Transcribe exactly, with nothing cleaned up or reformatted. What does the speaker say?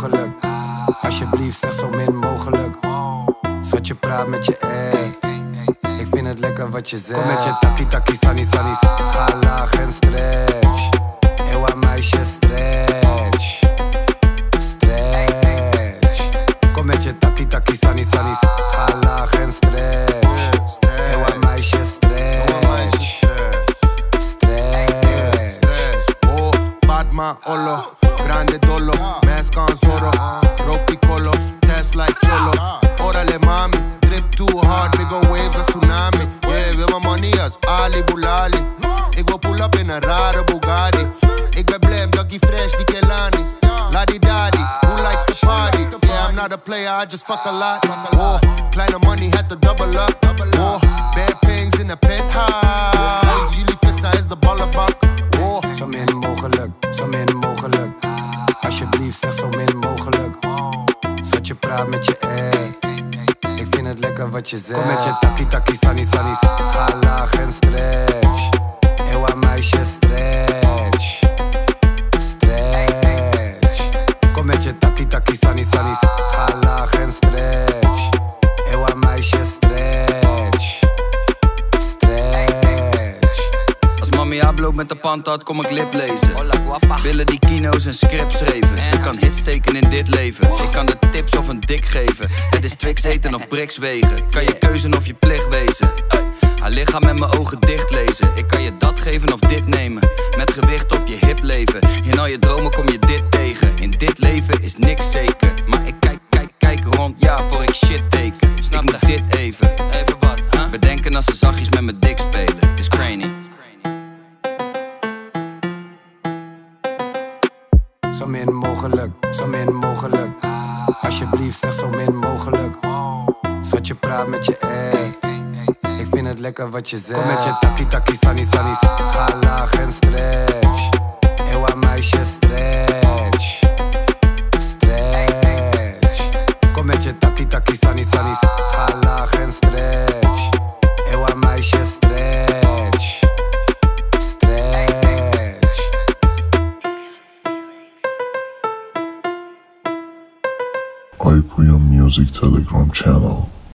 mogelijk. Alsjeblieft zeg zo min mogelijk. Schatje praat met je ex. Ik vind het lekker wat je zegt. Kom met je taki taki sani sanis. Ga laag en stretch. Ewa meisje stretch. Stretch. Kom met je taki taki sani sanis. Ga laag en stretch. Ewa meisje stretch. Stretch. Oh, Batman Olo. Grande dolo. Mask on Zorro. Rock Piccolo. Test like Cholo. Orale mami. Drip too hard. Big ol' waves a tsunami. Yeah, wil mijn money als Ali Boulali. Ik wil pull up in een rare Bugatti. Ik ben blij, Dougie Fresh, die Kelanis. Ladi Dadi, who likes the party? Yeah, I'm not a player, I just fuck a lot. Oh, kleine money, had to double up. Oh, bad pings in the penthouse. Jullie vissen is de ballenbak. Oh, zo min mogelijk, zo min mogelijk. Alsjeblieft zeg zo min mogelijk. Schatje praat met je ex. Ik vind het lekker wat je zegt. Kom met je taki taki sani sanis. Ga laag en stretch. Ewa meisje stretch. Stretch. Kom met je taki taki sani sanis. Ga laag en stretch. Ewa meisje stretch. Stretch. Als mami upload met de pantat kom ik lip lezen. Willen die kino's en scripts schreven. Ze kan hits steken in dit leven. Ik kan de tips of een dik geven. Het is Twix eten of bricks wegen. Kan je keuzen of je plicht wezen. Haar lichaam met mijn ogen dicht lezen. Ik kan je dat geven of dit nemen. Met gewicht op je hip leven. In al je dromen kom je dit tegen. In dit leven is niks zeker. Maar ik kijk, kijk, kijk rond, ja, voor ik shit teken. Snap ik moet dit even, even wat, huh? Bedenken als ze zachtjes met mijn dik spelen. Is crazy. Zo min mogelijk, zo min mogelijk. Alsjeblieft zeg zo min mogelijk. Schatje praat met je ex. Ik vind het lekker wat je zegt. Kom met je taki taki sani sanis. Ga laag en stretch. Ewa meisje stretch. Stretch. Kom met je taki taki sani sanis. Ga laag en stretch. Ewa meisje stretch. Stretch. iPrium Music Telegram channel.